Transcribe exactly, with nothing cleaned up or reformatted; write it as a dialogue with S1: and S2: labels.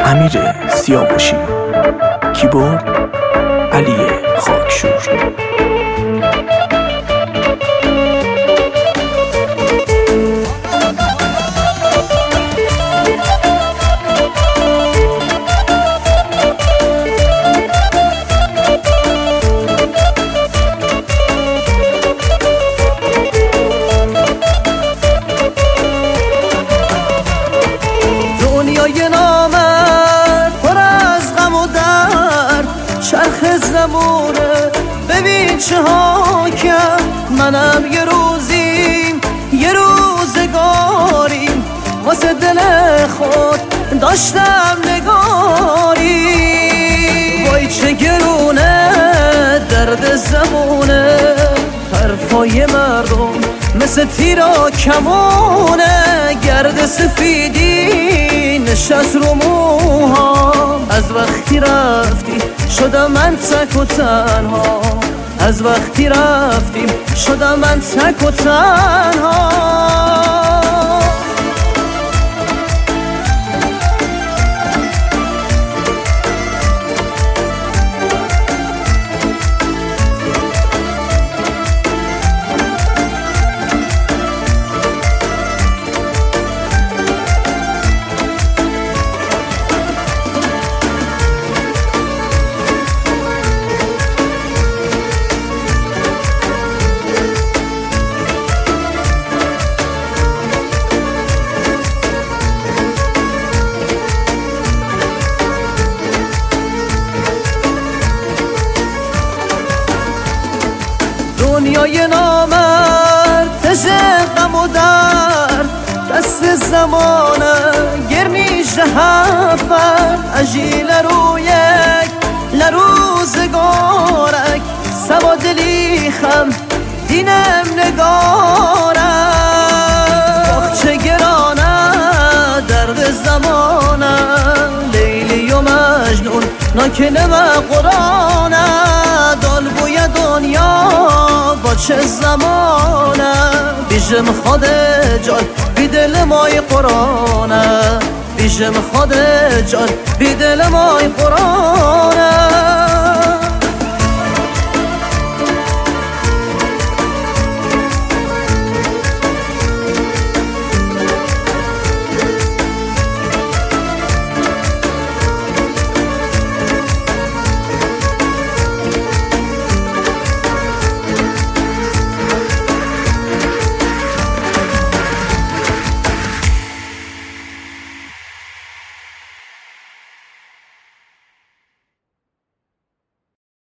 S1: امیر سیاوشی، کیبورد علی خاکشور.
S2: دنیای نامرد پر از غم و درد، چرخ زمونه ببین چه ها کرد. منم یه روزیم یه روزگاریم واسه دل خود داشتم نگاری. وای چه گرونه درد زمونه، حرفای مردم مثل تیرا کمونه. گرد سفیدی نشست رو موهام، از وقتی رفتی شدم من تک و تنها. از وقتی رفتیم شدم من تک و تنها. دنیای نامرد تژ غم و درد، دست زمانه گرمیش هفر. اجی لرو یک لروزگارک، سوا دلی خم دینم نگارک. آخ چه گرانه درد زمانه، لیلی و مجنون ناکنه و قرانه. دال بوی دنیا با چه زمانه، بیشم خود جان بی دل مای قرانه. بیشم خود جان بی دل مای قرانه.